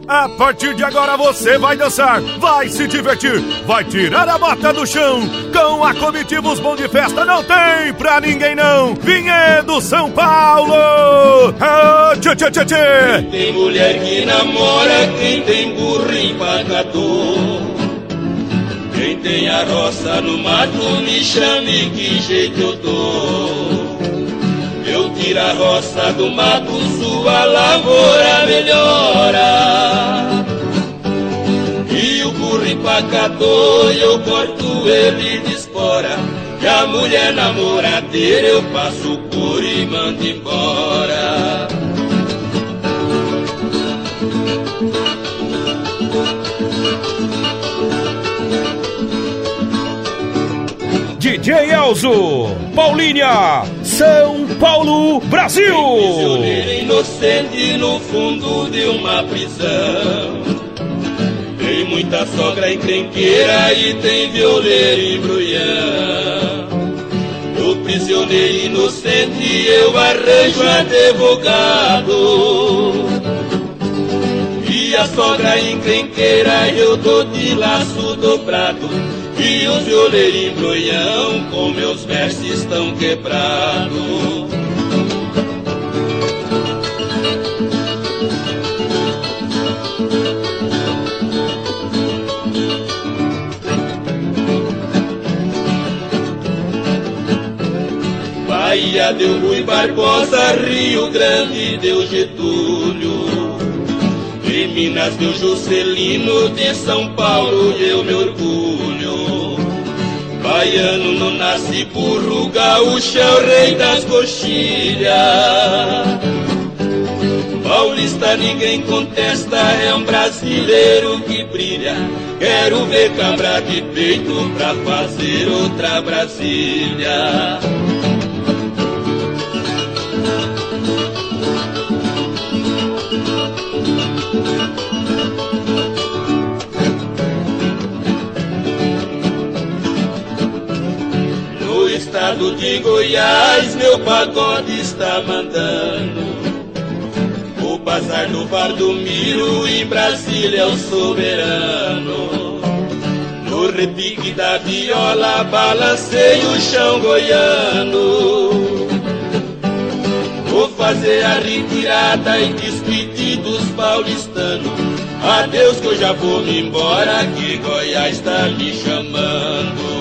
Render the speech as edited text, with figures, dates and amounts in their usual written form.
A partir de agora você vai dançar, vai se divertir, vai tirar a bota do chão. Com a comitiva Os Bom de Festa não tem pra ninguém não. Vinhedo São Paulo. Tchê, tchê, tchê, tchê. Quem tem mulher que namora, quem tem burro empacador, quem tem a roça no mato, me chame que jeito eu dou. Eu tiro a roça do mato, sua lavoura melhora. E o burro empacador, eu corto ele de espora. E a mulher namoradeira, eu passo por e mando embora. DJ Elzo, Paulinha, São Paulo, Brasil. Prisioneiro inocente no fundo de uma prisão. Tem muita sogra encrenqueira e tem violeiro e embrulhão. O prisioneiro inocente eu arranjo advogado. E a sogra encrenqueira eu dou de laço dobrado. E os violeiros embrulhão com meus versos estão quebrados. Bahia deu Rui Barbosa, Rio Grande deu Getúlio, de Minas deu Juscelino, de São Paulo eu me orgulho. Baiano não nasce burro, gaúcho é o rei das coxilhas. Paulista ninguém contesta, é um brasileiro que brilha. Quero ver cabra de peito pra fazer outra Brasília. No estado de Goiás, meu pagode está mandando. O bazar do Valdomiro, em Brasília é o soberano. No repique da viola, balanceio o chão goiano. Vou fazer a retirada e despedir dos paulistanos. Adeus que eu já vou me embora, que Goiás está me chamando.